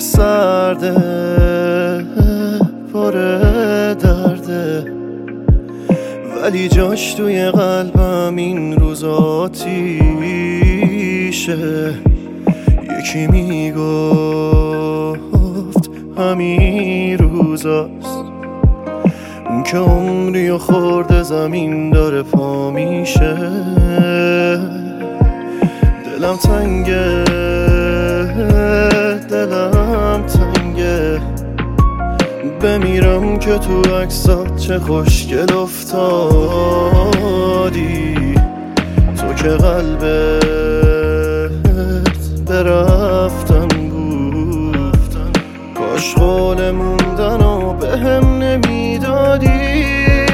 سرده پر درده، ولی جاش توی قلبم این روز آتیشه. یکی میگفت همین روزاست، اون که عمری و خورده زمین داره پا میشه. دلم تنگه دلم تنگه، بمیرم که تو عکسات چه خوشگل افتادی. تو که قلبت برفتن بود، کاش قول موندن و به هم نمیدادی.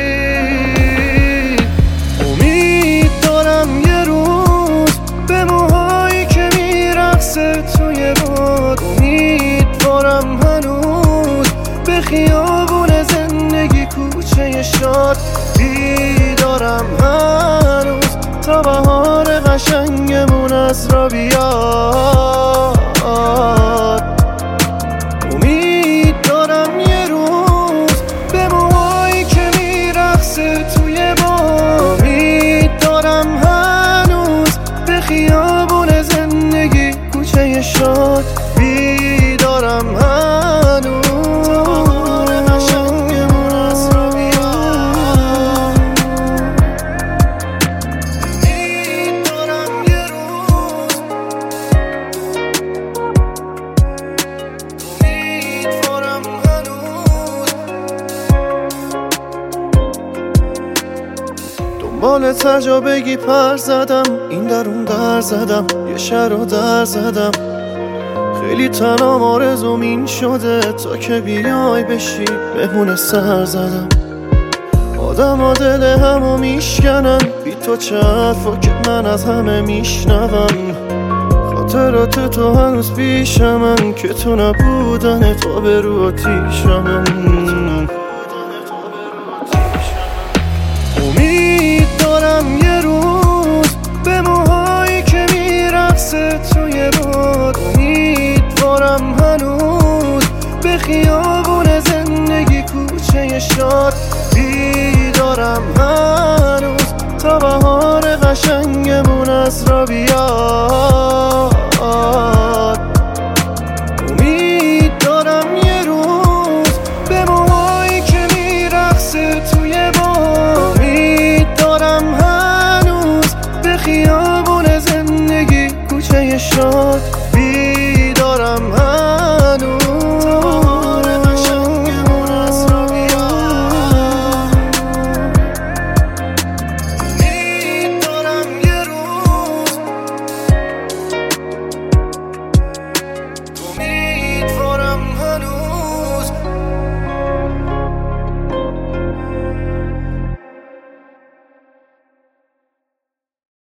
امید دارم یه روز به موهایی که میرقصه توی باد، امیدوارم هنوز به خیابون زندگی کوچه شاد بیدارم هنوز، تا بهار قشنگمون از را بیاد. امید دارم یه روز به موهایی که میرقصه توی باد، امید دارم هنوز به خیابون زندگی کوچه شاد بیدارم هنوز، تا بهار قشنگمون از را بیاد. امید دارم یه روز، امیدوارم هنوز، دنبال تجابگی پر زدم، این در اون در زدم، یه شهر رو در زدم. خیلی تنم آرزوم این شده تا که بیای بشی بهونه سر زدم. آدم ها دل همو میشکنن، بی تو چه حرفا که من از همه میشنوم. خاطرات تو هنوز پیشمن که تو نبودن تا به رو آتیشمن. امید دارم یه روز به موهایی که میرقصه توی باد، امیدوارم هنوز به خیابون زندگی کوچه شاد بیدارم هنوز، تا بهار قشنگمون از را بیاد.